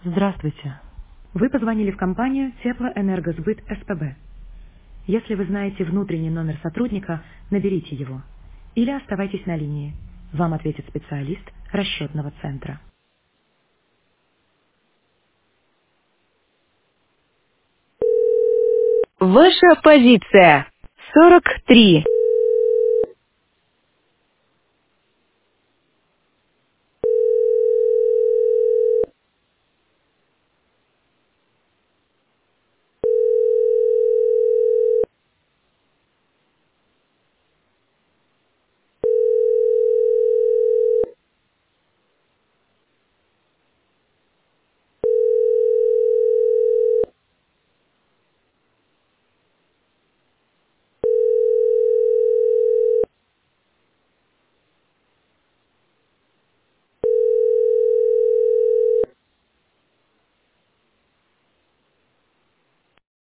Здравствуйте. Вы позвонили в компанию Теплоэнергосбыт СПБ. Если вы знаете внутренний номер сотрудника, наберите его. Или оставайтесь на линии. Вам ответит специалист расчетного центра. Ваша позиция 43.